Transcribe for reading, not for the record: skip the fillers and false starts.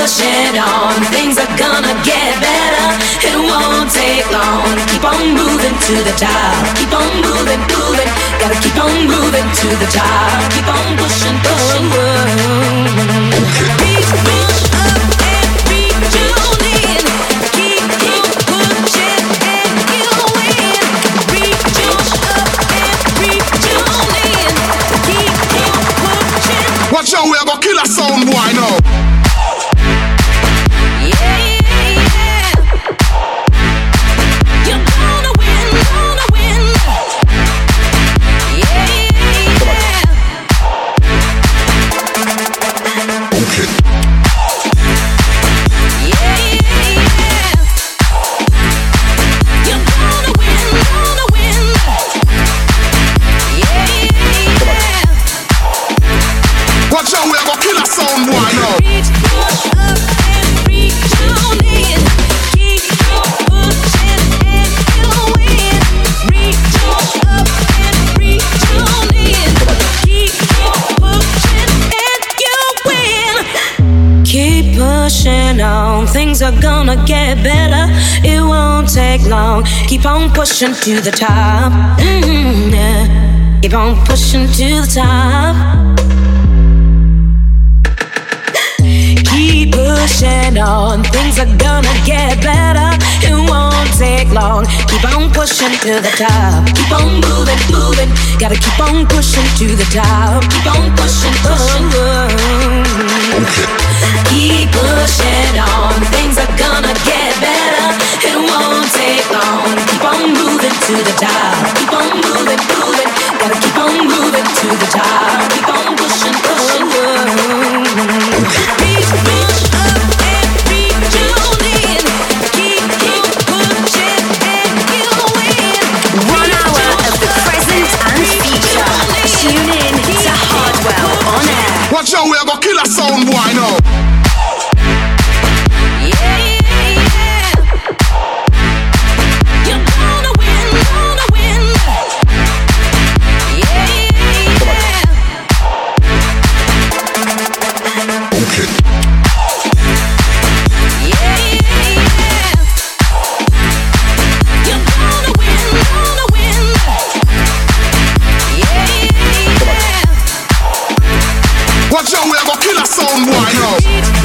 pushing on, things are gonna get better. It won't take long. Keep on moving to the top. Keep on moving, moving. Gotta keep on moving to the top. Keep on pushing, pushing. Reach up and reach on in. Keep pushing and you win. Reach up and reach on in. Keep pushing. Watch out, we are gonna kill a sound boy now. Things are gonna get better. It won't take long. Keep on pushing to the top. Yeah. Keep on pushing to the top. Keep pushing on. Things are gonna get better. It won't take long. Keep on pushing to the top. Keep on moving, moving. Gotta keep on pushing to the top. Keep on pushing, pushing. Okay. Keep pushing on, things are gonna get better. It won't take long. Keep on moving to the top. Keep on moving, moving. Gotta keep on moving to the top. Keep on pushing, pushing. Reach up and reach on in. Keep pushing and you win. 1 hour of the present and future. Tune in to Hardwell on air. Watch out, we are gonna kill a sound boy now. Watch out, we are gonna kill a sound boy now.